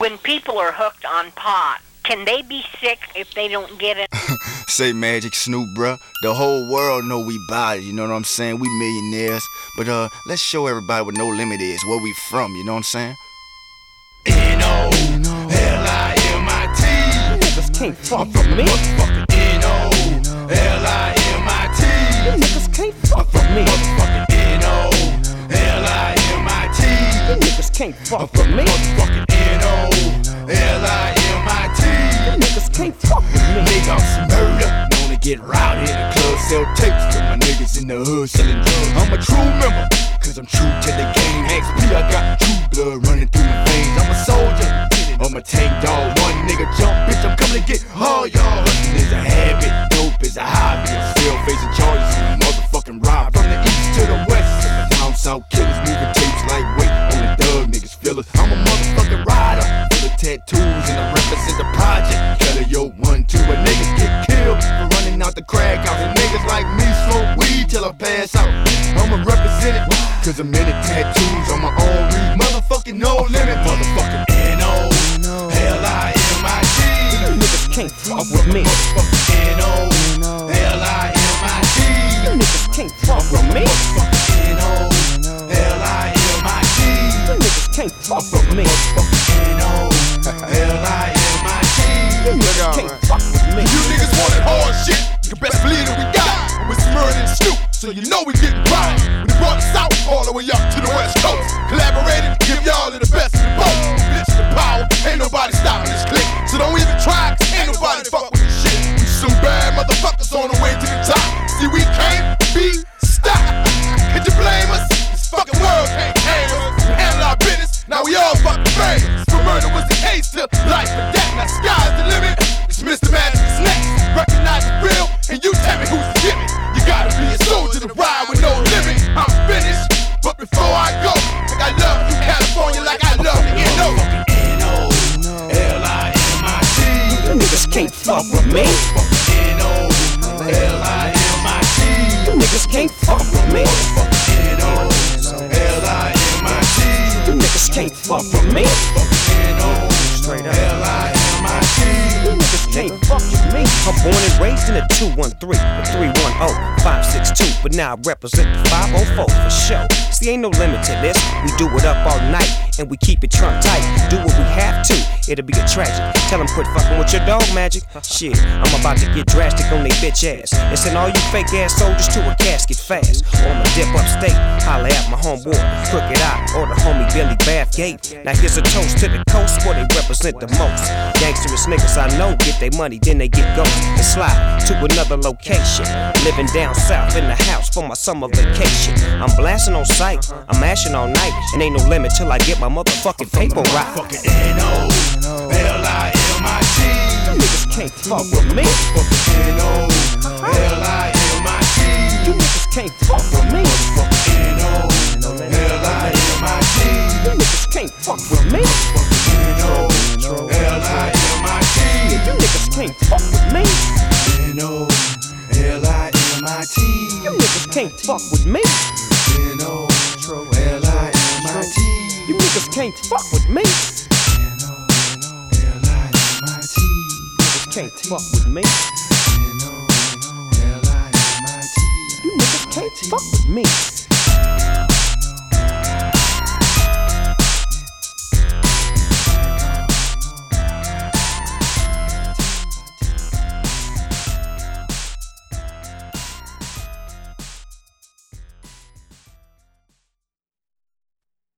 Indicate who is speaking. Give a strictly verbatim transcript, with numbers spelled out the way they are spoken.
Speaker 1: when people are hooked on pot, can they be sick if they don't get it?
Speaker 2: Say Magic Snoop, bruh. The whole world know we buy it, you know what I'm saying? We millionaires. But uh, let's show everybody what No Limit is, where we from, you know what I'm saying?
Speaker 3: N O L I M I T.
Speaker 4: Niggas can't fuck with me.
Speaker 3: Motherfucking N O L I M I T.
Speaker 4: Niggas can't fuck with me.
Speaker 3: Motherfucking N O L I M I T.
Speaker 4: Niggas can't fuck with me.
Speaker 3: Motherfucking N O L I M I T.
Speaker 4: Niggas can't fuck with me.
Speaker 3: Nigga on some murder, known to get rowdy in the club, sell tapes to my niggas in the hood selling drugs. I'm a true member, cause I'm true to the game. X P, I got true blood running through my veins. I'm a soldier, I'm a tank dog. One nigga jump, bitch, I'm coming to get all y'all. Hustle is a habit, dope is a hobby. I'm still facing charges in a motherfucking ride. From the east to the west, down south killers moving tapes like weight. Only thug niggas feel it. I'm a motherfucking rider, full of tattoos and I represent the project. Better yo one, two, but niggas get killed for running out the crack house. And niggas like me smoke weed till I pass out. I'ma represent it, cause I'm in the tattoos on my own read. Motherfucking No Limit, motherfucking N O L I M I T.
Speaker 4: Niggas can't fuck with me.
Speaker 3: Motherfucking N O L I M I T.
Speaker 4: Niggas can't fuck with me.
Speaker 3: Motherfucking N O L I M I T.
Speaker 4: Niggas can't fuck with me.
Speaker 3: Motherfucking N O L I M I T.
Speaker 4: Niggas can't fuck with me.
Speaker 3: You niggas wanted hard shit, you best believe that we got it. With Smurd and Snoop, so you know we getting right. When they brought us out all the way up to the west coast, collaborated to give y'all the best of the both. Bitch the power, ain't nobody stopping this clique. So don't even try, cause ain't nobody fuck with this shit. We some bad motherfuckers on the way to the top. See, we can't be stopped. Could you blame us? This fucking world can't tame us. We handle our business, now we all fucking famous. For murder was the case to life and death. Now sky's the limit. It's Mister Magic's next. Recognize the real, and you tell me who's the gimmick. You gotta be a soldier to ride with no limit. I'm finished, but before I go, like I love you California, like I love the N O N O L I M I T.
Speaker 4: Niggas can't fuck with me.
Speaker 3: N O L I M I T.
Speaker 4: Niggas can't fuck with me.
Speaker 3: N O L I M I T.
Speaker 4: Niggas can't fuck with me.
Speaker 3: N O
Speaker 4: Straight up.
Speaker 3: L I M I T.
Speaker 4: Niggas can't fuck with me. I'm born and raised in the two one three, the three one zero, five six two, but now I represent the five oh four for sure. See, ain't no limit to this. We do it up all night and we keep it Trump tight. Do what we have to, it'll be a tragic. Tell them quit fucking with your dog magic. Shit, I'm about to get drastic on they bitch ass and send all you fake ass soldiers to a casket fast. Or I'ma dip upstate, holla at my homeboy Crooked Eye or the homie Billy Bathgate. Now here's a toast to the coast where they represent the most. Gangsterous niggas I know get their money, then they get ghost and slide to another location. Living down south in the house for my summer vacation. I'm blasting on sight, I'm mashing all night, and ain't no limit till I get my motherfucking paper right.
Speaker 3: Motherfucking N O L I M I T.
Speaker 4: Niggas can't fuck with me.
Speaker 3: Motherfucking N O L I M I T.
Speaker 4: You niggas can't fuck with me.
Speaker 3: Motherfucking N O L I M I T.
Speaker 4: You niggas can't fuck with me.
Speaker 3: N O L I M I T.
Speaker 4: You niggas can't fuck with me.
Speaker 3: N O L I M I T.
Speaker 4: You niggas can't fuck with me.
Speaker 3: N O L I M I T.
Speaker 4: You niggas can't fuck with me.
Speaker 3: N O L I M I T.
Speaker 4: Niggas can't fuck with me.
Speaker 3: N O L I M I T.
Speaker 4: You niggas can't fuck with me.